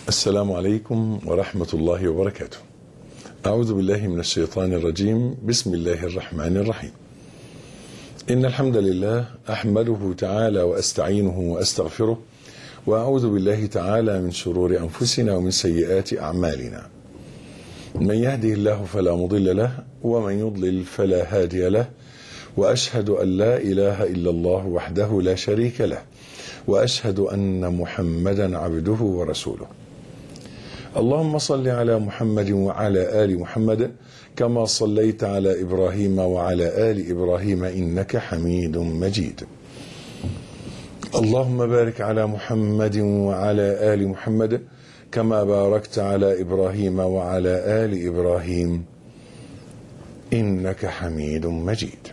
السلام عليكم ورحمة الله وبركاته. أعوذ بالله من الشيطان الرجيم. بسم الله الرحمن الرحيم. إن الحمد لله أحمده تعالى وأستعينه وأستغفره، وأعوذ بالله تعالى من شرور أنفسنا ومن سيئات أعمالنا. من يهده الله فلا مضل له، ومن يضلل فلا هادي له، وأشهد أن لا إله إلا الله وحده لا شريك له، وأشهد أن محمدا عبده ورسوله. اللهم صل على محمد وعلى آل محمد كما صليت على إبراهيم وعلى آل إبراهيم إنك حميد مجيد. اللهم بارك على محمد وعلى آل محمد كما باركت على إبراهيم وعلى آل إبراهيم إنك حميد مجيد.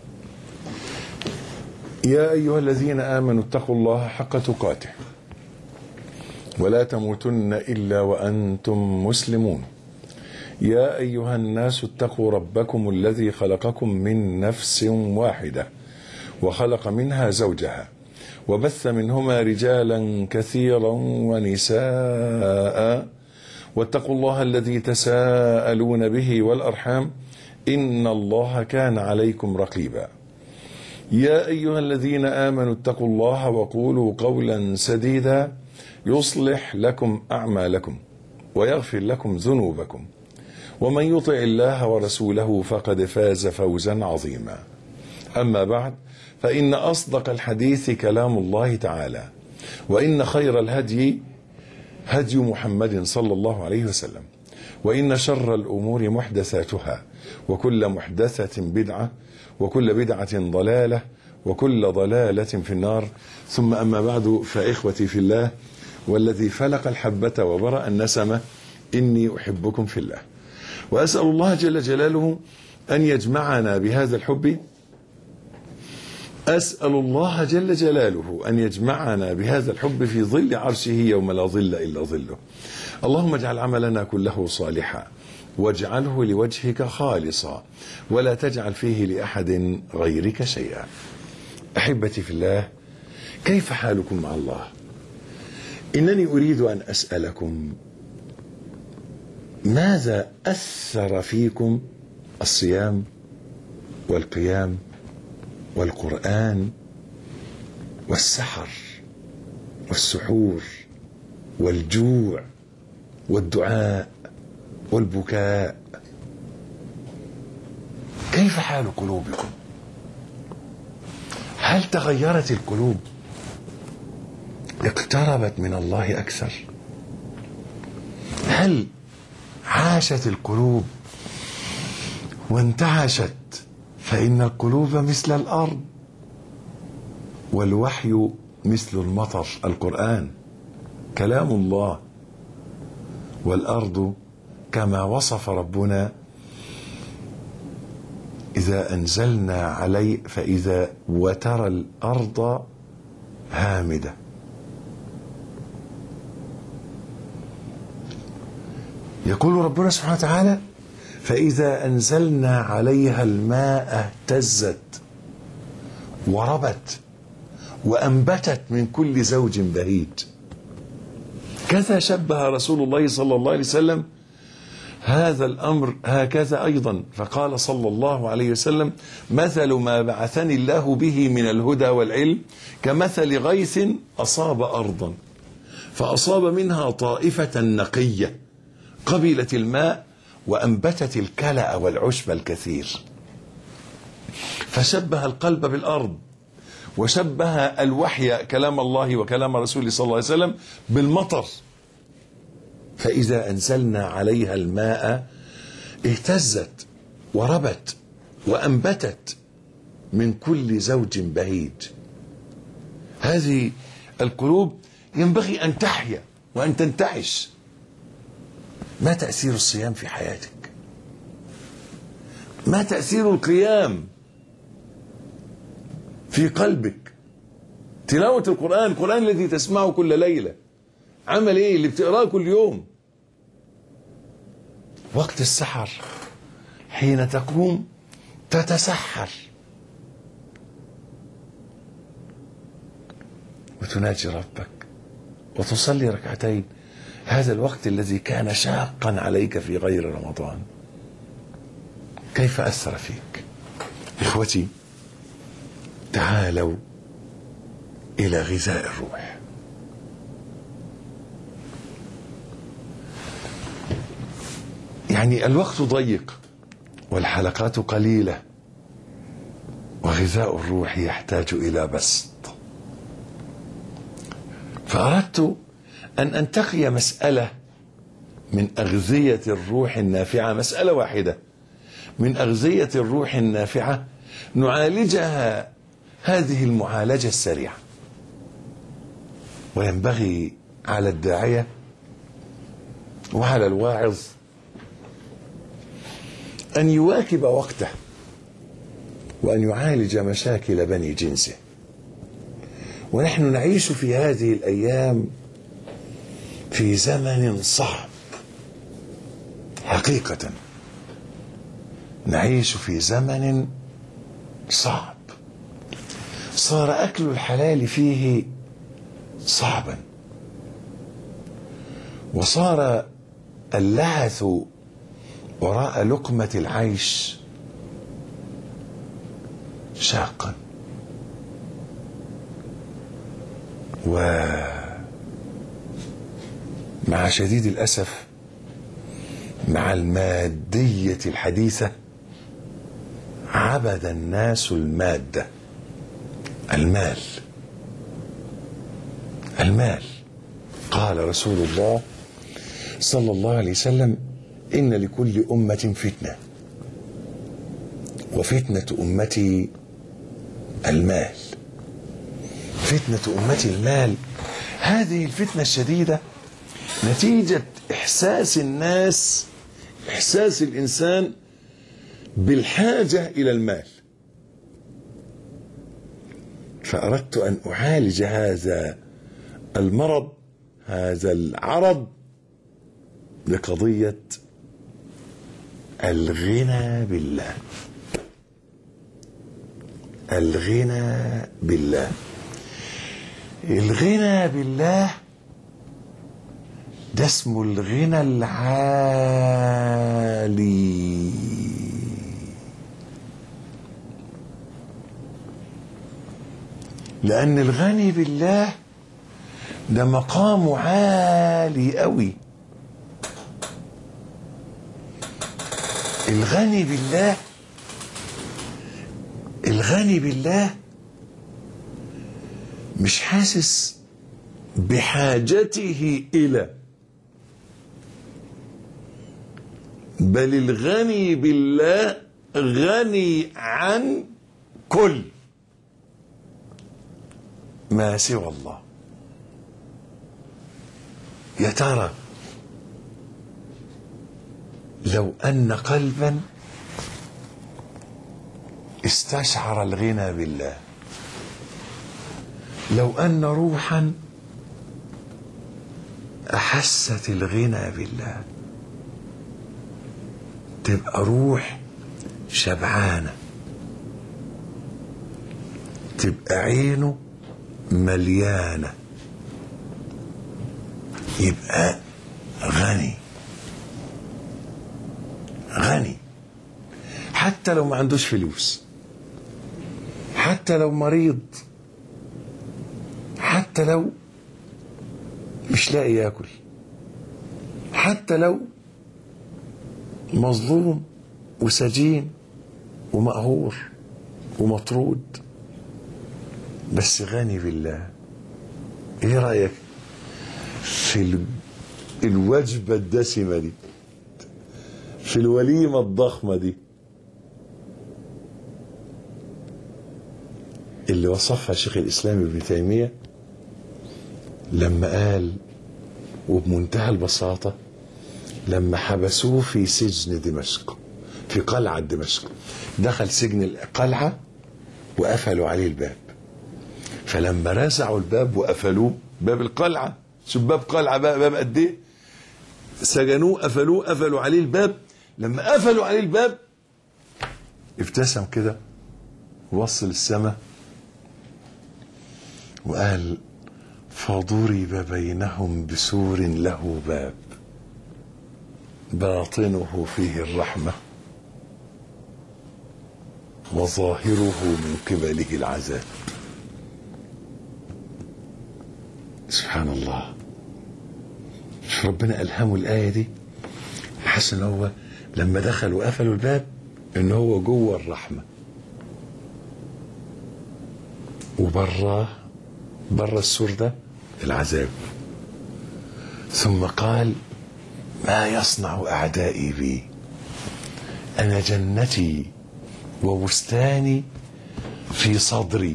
يا أيها الذين آمنوا اتقوا الله حق تقاته ولا تموتن إلا وأنتم مسلمون. يا أيها الناس اتقوا ربكم الذي خلقكم من نفس واحدة وخلق منها زوجها وبث منهما رجالا كثيرا ونساء، واتقوا الله الذي تساءلون به والأرحام إن الله كان عليكم رقيبا. يا أيها الذين آمنوا اتقوا الله وقولوا قولا سديدا يصلح لكم أعمالكم ويغفر لكم ذنوبكم، ومن يطع الله ورسوله فقد فاز فوزا عظيما. أما بعد، فإن أصدق الحديث كلام الله تعالى، وإن خير الهدي هدي محمد صلى الله عليه وسلم، وإن شر الأمور محدثاتها، وكل محدثة بدعة، وكل بدعة ضلالة، وكل ضلالة في النار. ثم أما بعد، فإخوتي في الله والذي فلق الحبة وبرأ النسمة، إني أحبكم في الله، وأسأل الله جل جلاله أن يجمعنا بهذا الحب. أسأل الله جل جلاله أن يجمعنا بهذا الحب في ظل عرشه يوم لا ظل إلا ظله. اللهم اجعل عملنا كله صالحا، واجعله لوجهك خالصا، ولا تجعل فيه لأحد غيرك شيئا. أحبتي في الله، كيف حالكم مع الله؟ إنني أريد أن أسألكم، ماذا أثر فيكم الصيام والقيام والقرآن والسحر والسحور والجوع والدعاء والبكاء؟ كيف حال قلوبكم؟ هل تغيرت القلوب؟ اقتربت من الله أكثر؟ هل عاشت القلوب وانتعشت؟ فإن القلوب مثل الأرض، والوحي مثل المطر، القرآن كلام الله، والأرض كما وصف ربنا إذا أنزلنا عليه فإذا وترى الأرض هامدة. يقول ربنا سبحانه وتعالى: فإذا أنزلنا عليها الماء اهتزت وربت وأنبتت من كل زوج بهيج. كذا شبه رسول الله صلى الله عليه وسلم هذا الأمر هكذا أيضا، فقال صلى الله عليه وسلم: مثل ما بعثني الله به من الهدى والعلم كمثل غيث أصاب أرضا فأصاب منها طائفة نقية قبلت الماء وأنبتت الكلأ والعشب الكثير. فشبه القلب بالأرض، وشبه الوحي كلام الله وكلام رسوله صلى الله عليه وسلم بالمطر. فإذا أنزلنا عليها الماء اهتزت وربت وأنبتت من كل زوج بهيج. هذه القلوب ينبغي أن تحيا وأن تنتعش. ما تأثير الصيام في حياتك؟ ما تأثير القيام في قلبك؟ تلاوة القرآن الذي تسمعه كل ليلة، عمل ايه اللي بتقراه كل يوم؟ وقت السحر حين تقوم تتسحر وتناجي ربك وتصلي ركعتين. هذا الوقت الذي كان شاقا عليك في غير رمضان كيف أثر فيك؟ إخوتي، تعالوا إلى غذاء الروح. يعني الوقت ضيق والحلقات قليلة، وغذاء الروح يحتاج إلى بسط. فأردت أن أنتقي مسألة من أغذية الروح النافعة، مسألة واحدة من أغذية الروح النافعة، نعالجها هذه المعالجة السريعة. وينبغي على الداعية وعلى الواعظ أن يواكب وقته وأن يعالج مشاكل بني جنسه. ونحن نعيش في هذه الأيام في زمن صعب حقيقة، نعيش في زمن صعب، صار أكل الحلال فيه صعبا، وصار اللهث وراء لقمة العيش شاقا. ومع شديد الأسف مع المادية الحديثة عبد الناس المادة، المال. قال رسول الله صلى الله عليه وسلم: إن لكل أمة فتنة، وفتنة أمتي المال. فتنة أمتي المال. هذه الفتنة الشديدة نتيجة إحساس الناس، إحساس الإنسان بالحاجة إلى المال. فأردت أن أعالج هذا المرض، هذا العرض، لقضية الغنى بالله. الغنى بالله. الغنى بالله ده اسمه الغنى العالي. لأن الغني بالله ده مقامه عالي قوي. الغني بالله مش حاسس بحاجته إلى، بل الغني بالله غني عن كل ما سوى الله. يا ترى لو أن قلبا استشعر الغنى بالله، لو أن روحا أحست الغنى بالله، تبقى روح شبعانة، تبقى عينه مليانة، يبقى غني. حتى لو ما عندوش فلوس، حتى لو مريض، حتى لو مش لاقي ياكل، حتى لو مظلوم وسجين ومقهور ومطرود، بس غني بالله. ايه رأيك في الوجبة الدسمة دي، في الوليمة الضخمة دي اللي وصفها شيخ الإسلام ابن تيمية لما قال، وبمنتهى البساطة، لما حبسوه في سجن دمشق، في قلعة دمشق، دخل سجن القلعة وقفلوا عليه الباب، فلما رزعوا الباب وقفلوه، باب القلعة، شوف باب قلعة بقى باب قد ايه، سجنوه، قفلوا عليه الباب. لما قفلوا عليه الباب ابتسم كده وبص للسماء وقال: فضرب بينهم بسور له باب باطنه فيه الرحمة وظاهره من قبله العذاب. سبحان الله. مش ربنا ألهمه الآية دي؟ حس ان هو لما دخل وقفلوا الباب ان هو جوه الرحمة، وبره السور ده العذاب. ثم قال: ما يصنع أعدائي بي؟ أنا جنتي وبستاني في صدري،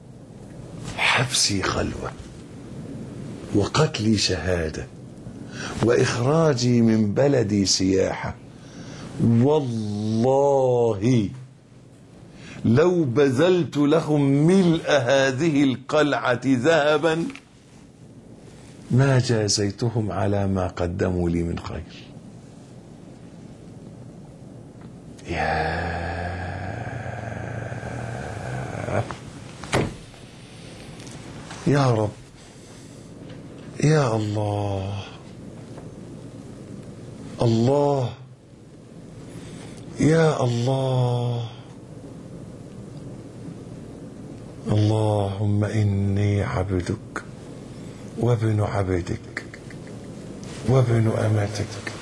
حبسي خلوة، وقتلي شهادة، وإخراجي من بلدي سياحة. والله لو بذلت لهم ملء هذه القلعة ذهبا ما جازيتهم على ما قدموا لي من خير. يا رب، يا الله، الله، يا الله. اللهم إني عبدك وابن عبدك وابن أمتك،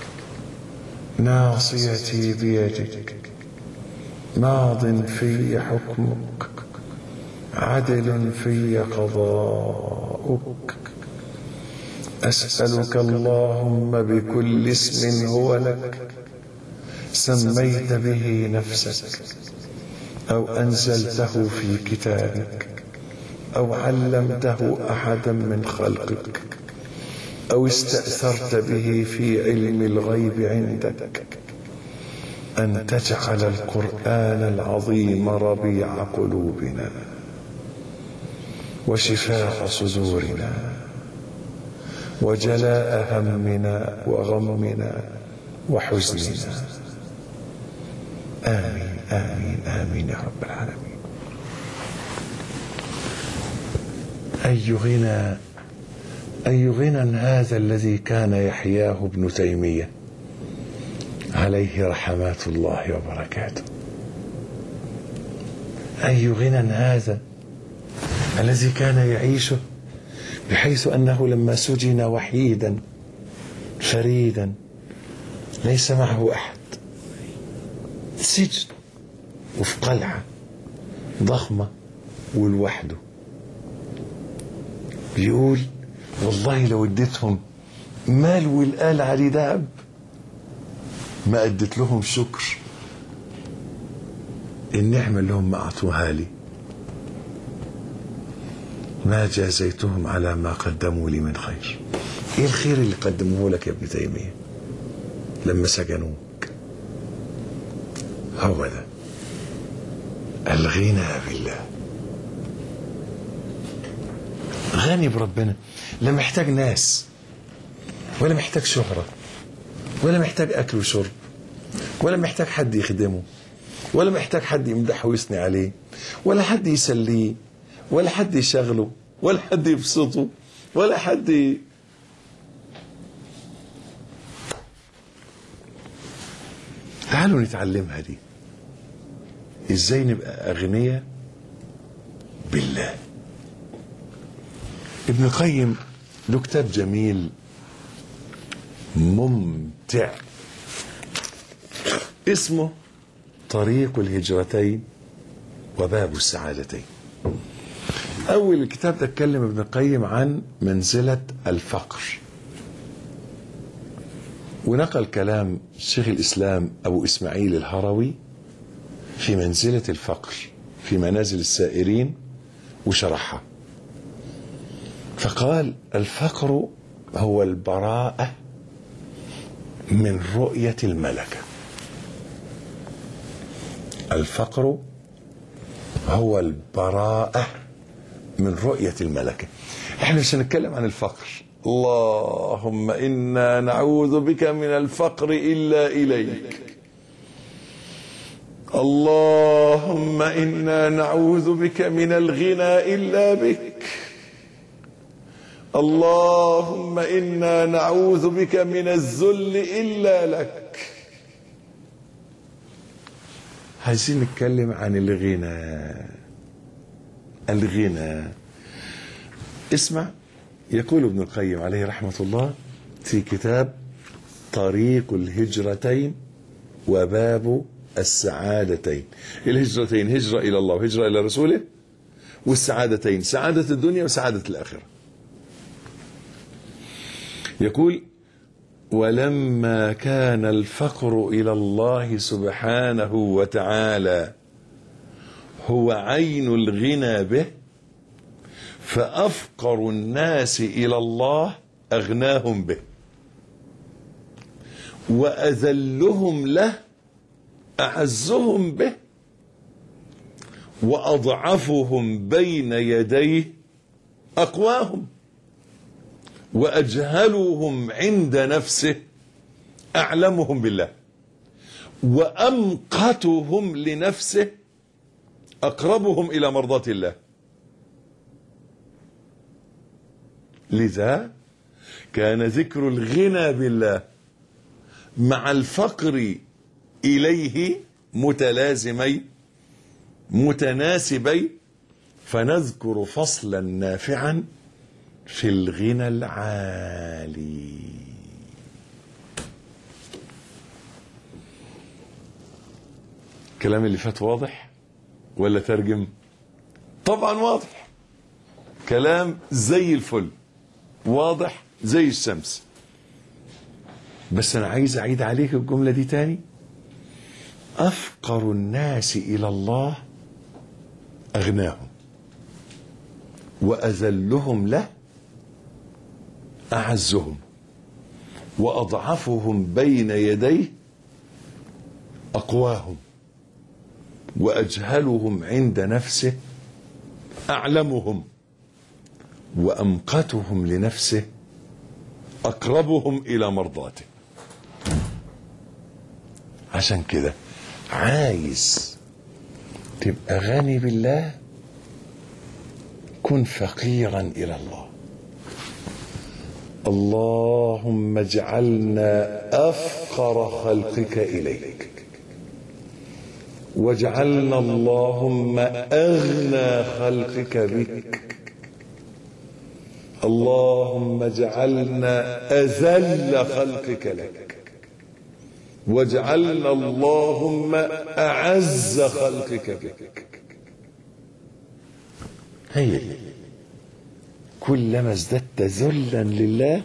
ناصيتي بيدك، ماض في حكمك، عدل في قضاؤك. أسألك اللهم بكل اسم هو لك سميت به نفسك أو أنزلته في كتابك أو علمته أحدا من خلقك أو استأثرت به في علم الغيب عندك، أن تجعل القرآن العظيم ربيع قلوبنا وشفاء صدورنا وجلاء همنا وغمنا وحزننا. آمين آمين آمين يا رب العالمين. أي غنى هذا الذي كان يحياه ابن تيمية عليه رحمات الله وبركاته. أي غنى هذا الذي كان يعيشه، بحيث أنه لما سجن وحيدا فريدا ليس معه أحد، سجن وفي قلعة ضخمة ولوحده، بيقول: والله لو اديتهم مال والآل عليه ذهب ما أديت لهم شكر النعمة اللي هم أعطوها لي، ما جازيتهم على ما قدموا لي من خير. ايه الخير اللي قدموه لك يا ابن تيمية لما سجنوك؟ هو ده الغنى بالله. غني بربنا، لا محتاج ناس ولا محتاج شهرة ولا محتاج أكل وشرب ولا محتاج حد يخدمه ولا محتاج حد يمدحه ويثني عليه ولا حد يسليه ولا حد يشغله ولا حد يبسطه ولا حد تعالوا نتعلمها دي، ازاي نبقى أغنياء بالله. ابن القيم له كتاب جميل ممتع اسمه طريق الهجرتين وباب السعادتين. أول الكتاب ده اتكلم ابن القيم عن منزلة الفقر، ونقل كلام شيخ الإسلام أبو إسماعيل الهروي في منزلة الفقر في منازل السائرين وشرحها، فقال: الفقر هو البراءة من رؤية الملكة. الفقر هو البراءة من رؤية الملكة. احنا مش هنتكلم عن الفقر، اللهم إنا نعوذ بك من الفقر إلا إليك، اللهم إنا نعوذ بك من الغنى إلا بك، اللهم إنا نعوذ بك من الذل إلا لك. عايزين نتكلم عن الغنى. اسمع، يقول ابن القيم عليه رحمة الله في كتاب طريق الهجرتين وباب السعادتين. الهجرتين هجرة إلى الله وهجرة إلى رسوله، والسعادتين سعادة الدنيا وسعادة الآخرة. يقول: ولما كان الفقر إلى الله سبحانه وتعالى هو عين الغنى به، فأفقر الناس إلى الله أغناهم به، وأذلهم له أعزهم به، وأضعفهم بين يديه أقواهم، وأجهلهم عند نفسه أعلمهم بالله، وأمقتهم لنفسه أقربهم إلى مرضاة الله. لذا كان ذكر الغنى بالله مع الفقر إليه متناسبين، فنذكر فصلا نافعا في الغنى العالي. الكلام اللي فات واضح ولا ترجم؟ طبعا واضح، كلام زي الفل، واضح زي الشمس. بس انا عايز اعيد عليك الجملة دي تاني: افقر الناس الى الله اغناهم، واذلهم له اعزهم، واضعفهم بين يديه اقواهم، واجهلهم عند نفسه اعلمهم، وامقتهم لنفسه اقربهم الى مرضاته. عشان كده عايز تبقى غني بالله، كن فقيرا الى الله. اللهم اجعلنا افقر خلقك اليك، واجعلنا اللهم اغنى خلقك بك. اللهم اجعلنا اذل خلقك لك، واجعلنا اللهم اعز خلقك بك. هي كلما ازددت ذلا لله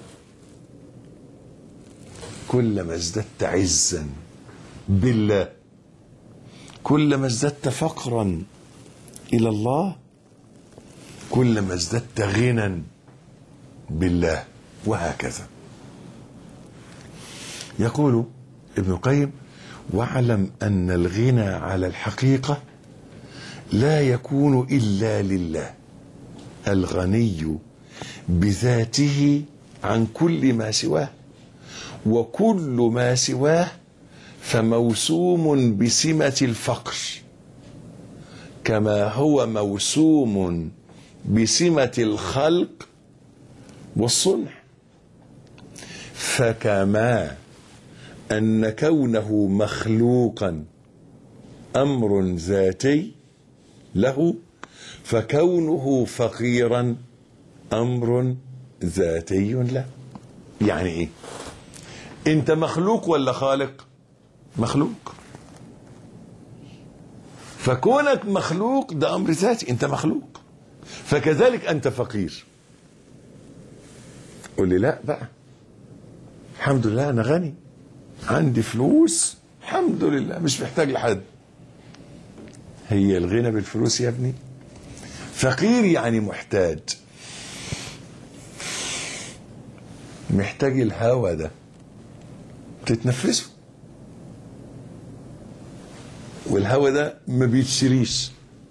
كلما ازددت عزا بالله، كلما ازددت فقرا الى الله كلما ازددت غنى بالله، وهكذا. يقول ابن القيم: واعلم ان الغنى على الحقيقة لا يكون الا لله الغني بذاته عن كل ما سواه، وكل ما سواه فموسوم بسمة الفقر، كما هو موسوم بسمة الخلق والصنع. فكما أن كونه مخلوقا أمر ذاتي له، فكونه فقيرا أمر ذاتي له. يعني إيه؟ أنت مخلوق ولا خالق؟ مخلوق. فكونك مخلوق ده أمر ذاتي، أنت مخلوق، فكذلك أنت فقير. قول لي لا بقى، الحمد لله أنا غني، عندي فلوس، الحمد لله مش محتاج لحد. هي الغنى بالفلوس يا ابني؟ فقير يعني محتاج، محتاج الهوى ده تتنفسه، والهوى ده ما بيتشريش.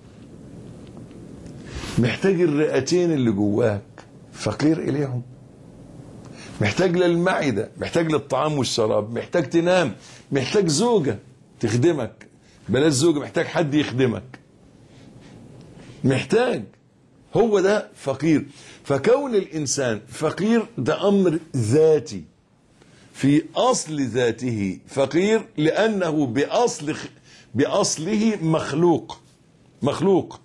محتاج الرئتين اللي جواك، فقير إليهم. محتاج للمعدة، محتاج للطعام والشراب، محتاج تنام، محتاج زوجة تخدمك، بلاش زوجة، محتاج حد يخدمك، محتاج هو ده فقير. فكون الإنسان فقير ده أمر ذاتي، في أصل ذاته فقير، لأنه بأصله مخلوق.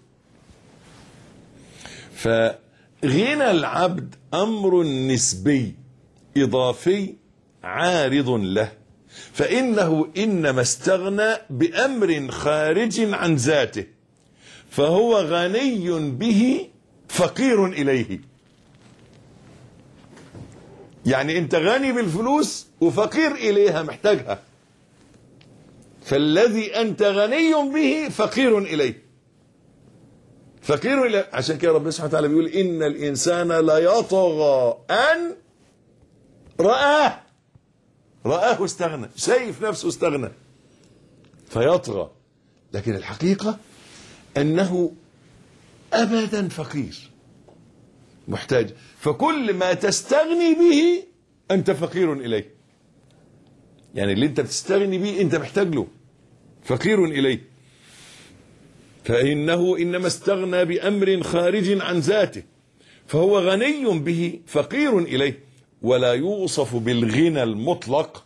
فغنى العبد أمر نسبي إضافي عارض له، فإنه إنما استغنى بأمر خارج عن ذاته، فهو غني به فقير إليه. يعني أنت غني بالفلوس وفقير إليها، محتاجها، فالذي أنت غني به فقير إليه، فقير إليه. عشان كده ربنا سبحانه وتعالى بيقول إن الإنسان لا يطغى أن رآه استغنى، شايف نفسه استغنى فيطغى، لكن الحقيقة أنه أبدا فقير محتاج. فكل ما تستغني به أنت فقير إليه، يعني اللي أنت بتستغني به أنت محتاج له، فقير إليه. فإنه إنما استغنى بأمر خارج عن ذاته، فهو غني به فقير إليه. ولا يوصف بالغنى المطلق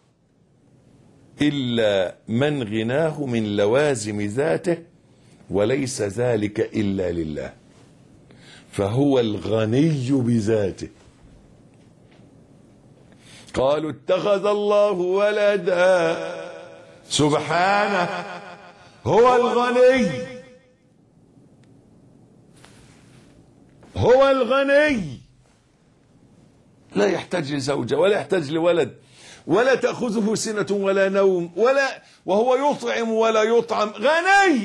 إلا من غناه من لوازم ذاته، وليس ذلك إلا لله، فهو الغني بذاته. قالوا اتخذ الله ولدا، سبحانه هو الغني، هو الغني، لا يحتاج لزوجة ولا يحتاج لولد، ولا تأخذه سنة ولا نوم، وهو يطعم ولا يطعم، غني.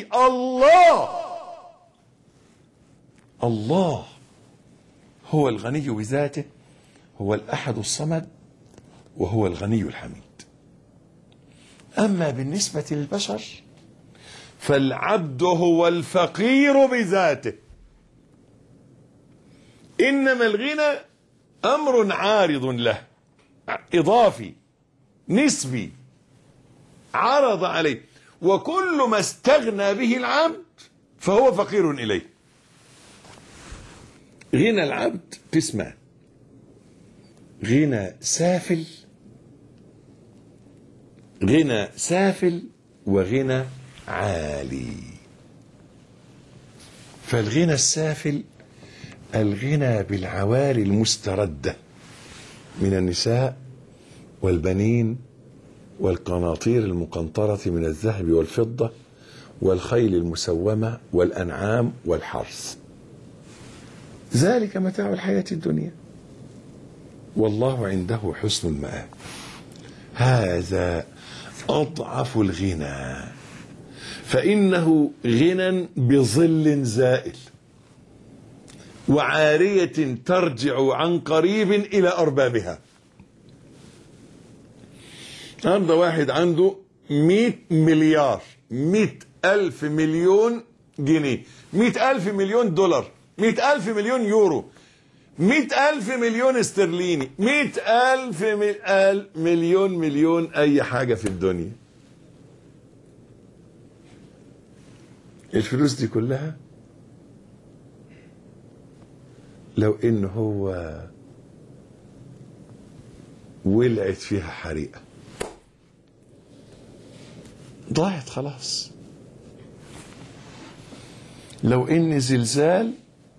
الله هو الغني بذاته، هو الأحد الصمد، وهو الغني الحميد. أما بالنسبة للبشر فالعبد هو الفقير بذاته، إنما الغنى أمر عارض له، إضافي نسبي عرض عليه، وكل ما استغنى به العبد فهو فقير إليه. غنى العبد قسمان: غنى سافل وغنى عالي. فالغنى السافل الغنى بالعوالي المستردة من النساء والبنين والقناطير المقنطرة من الذهب والفضة والخيل المسومة والأنعام والحرث، ذلك متاع الحياة الدنيا والله عنده حسن المآب. هذا أضعف الغنى، فإنه غنى بظل زائل وعارية ترجع عن قريب إلى أربابها. هذا واحد عنده 100 مليار، 100,000 مليون جنيه، 100,000 مليون دولار، 100,000 مليون يورو، 100,000 مليون استرليني، 100,000 مليون أي حاجة في الدنيا. الفلوس دي كلها لو إن هو ولعت فيها حريقة ضاعت خلاص. لو إن زلزال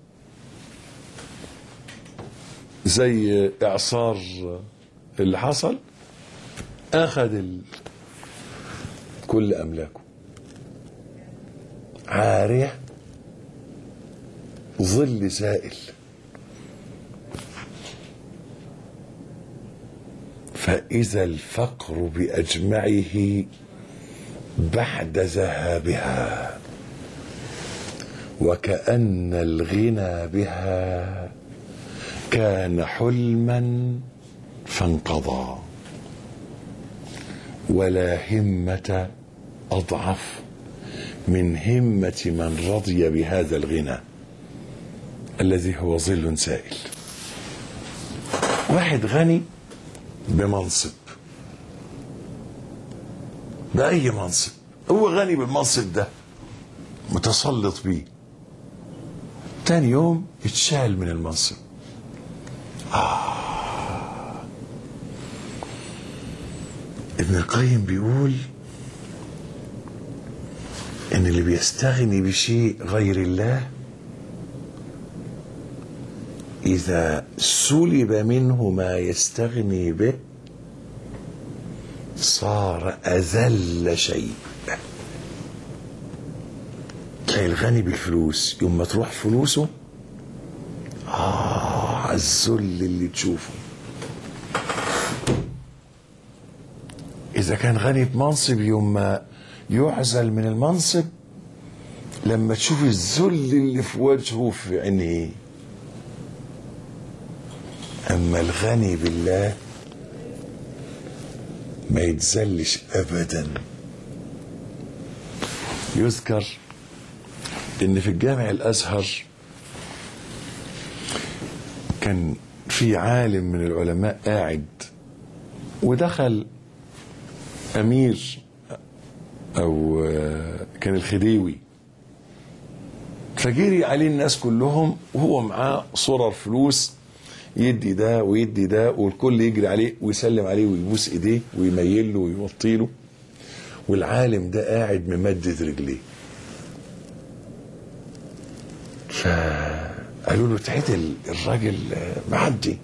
زي إعصار اللي حصل أخذ كل أملاكه. عارية ظل زائل. فإذا الفقر بأجمعه بعد ذهابها، وكأن الغنى بها كان حلما فانقضى، ولا همة أضعف من همة من رضي بهذا الغنى الذي هو ظل سائل. واحد غني بمنصب، بأي منصب، هو غني بالمنصب ده، متسلط بيه، تاني يوم اتشال من المنصب. ابن القيم بيقول ان اللي بيستغني بشيء غير الله اذا سلب منه ما يستغني به صار اذل شيء. تلاقي الغني بالفلوس يوم ما تروح فلوسه الذل اللي تشوفه. اذا كان غني بمنصب يوم ما يعزل من المنصب لما تشوف الذل اللي في وجهه في عينيه. اما الغني بالله ما يتذلش ابدا. يذكر ان في الجامع الازهر كان في عالم من العلماء قاعد ودخل امير او كان الخديوي، فجري عليه الناس كلهم وهو معاه صرر فلوس، يدي ده ويدي ده والكل يجري عليه ويسلم عليه ويبوس ايديه ويميل له ويوطي له، والعالم ده قاعد ممدد رجليه. فقالوا له تعدل الراجل معدي.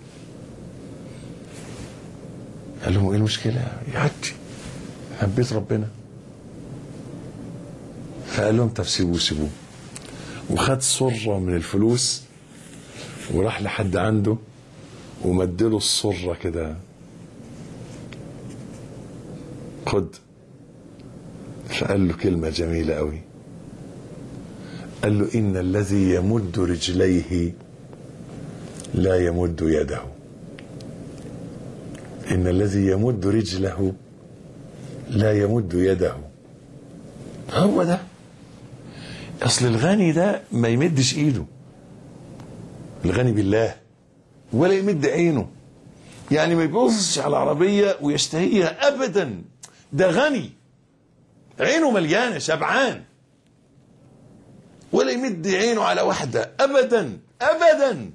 قال لهم ايه المشكله؟ يعدي، حبيت ربنا. فقال لهم طب سيبوه. وخد صره من الفلوس وراح لحد عنده ومدله الصره كده، خد. فقال له كلمه جميله قوي، قال له إن الذي يمد رجليه لا يمد يده. إن الذي يمد رجله لا يمد يده. هو ده أصل الغني ده ما يمدش إيده، الغني بالله، ولا يمد عينه، يعني ما يبصش على العربية ويشتهيها أبدا. ده غني عينه مليانة شبعان، ولا يمد عينه على واحدة أبدا أبدا.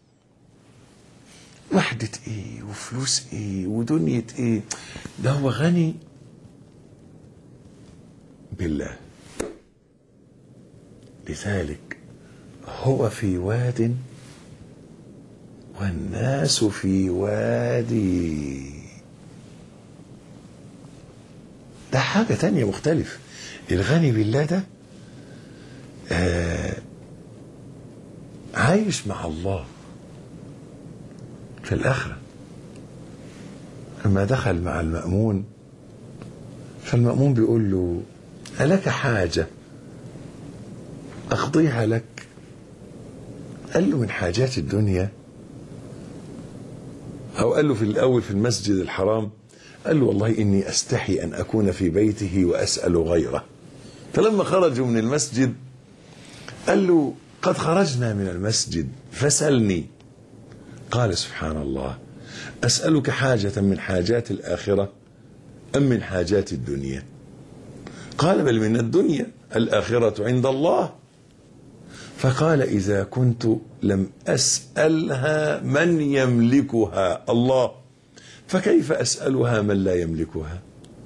وحدة إيه وفلوس إيه ودنيا إيه؟ ده هو غني بالله. لذلك هو في واد والناس في وادي. ده حاجة تانية مختلف. الغني بالله ده عايش مع الله في الآخرة. لما دخل مع المأمون فالمأمون بيقول له ألك حاجة أقضيها لك؟ قال له من حاجات الدنيا، أو قال له في الأول في المسجد الحرام، قال له والله إني أستحي أن أكون في بيته وأسأل غيره. فلما خرجوا من المسجد قال له قد خرجنا من المسجد فسلني. قال سبحان الله، أسألك حاجة من حاجات الآخرة أم من حاجات الدنيا؟ قال بل من الدنيا، الآخرة عند الله. فقال إذا كنت لم أسألها من يملكها الله، فكيف أسألها من لا يملكها؟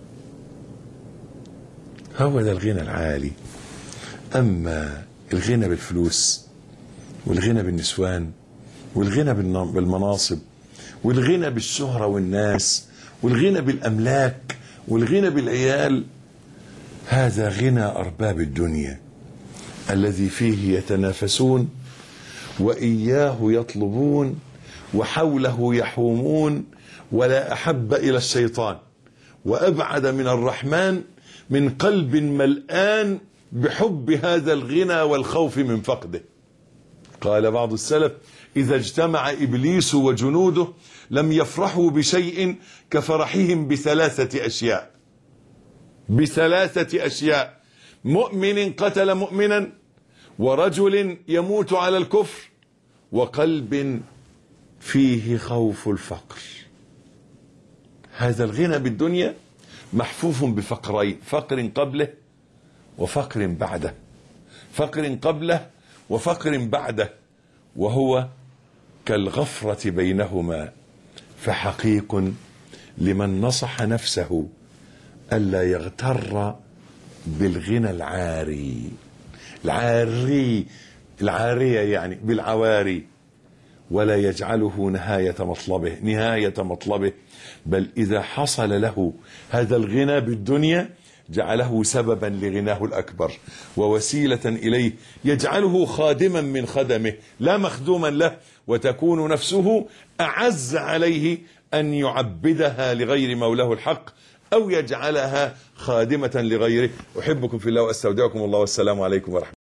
هو ده الغنى العالي. أما الغنى بالفلوس والغنى بالنسوان والغنى بالمناصب والغنى بالشهرة والناس والغنى بالأملاك والغنى بالعيال، هذا غنى أرباب الدنيا الذي فيه يتنافسون وإياه يطلبون وحوله يحومون، ولا أحب إلى الشيطان وأبعد من الرحمن من قلب ملآن بحب هذا الغنى والخوف من فقده. قال بعض السلف إذا اجتمع إبليس وجنوده لم يفرحوا بشيء كفرحهم بثلاثة أشياء: مؤمن قتل مؤمنا، ورجل يموت على الكفر، وقلب فيه خوف الفقر. هذا الغنى بالدنيا محفوف بفقرين: فقر قبله وفقر بعده. فقر قبله وفقر بعده، وهو كالغفرة بينهما. فحقيق لمن نصح نفسه ألا يغتر بالغنى العارية يعني بالعواري، ولا يجعله نهاية مطلبه، بل إذا حصل له هذا الغنى بالدنيا جعله سببا لغناه الأكبر ووسيلة إليه، يجعله خادما من خدمه لا مخدوما له، وتكون نفسه أعز عليه أن يعبدها لغير مولاه الحق أو يجعلها خادمة لغيره. أحبكم في الله وأستودعكم الله، والسلام عليكم ورحمة الله.